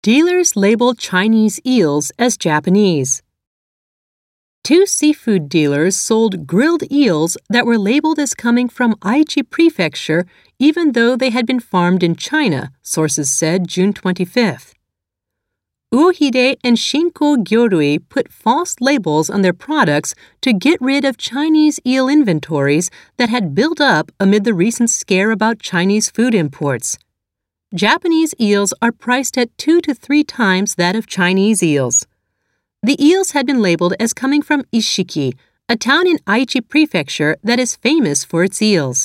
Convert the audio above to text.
Dealers labeled Chinese eels as Japanese. Two seafood dealers sold grilled eels that were labeled as coming from Aichi Prefecture even though they had been farmed in China, sources said June 25th. Uohide and Shinko Gyorui put false labels on their products to get rid of Chinese eel inventories that had built up amid the recent scare about Chinese food imports. Japanese eels are priced at 2 to 3 times that of Chinese eels. The eels had been labeled as coming from Ishiki, a town in Aichi Prefecture that is famous for its eels.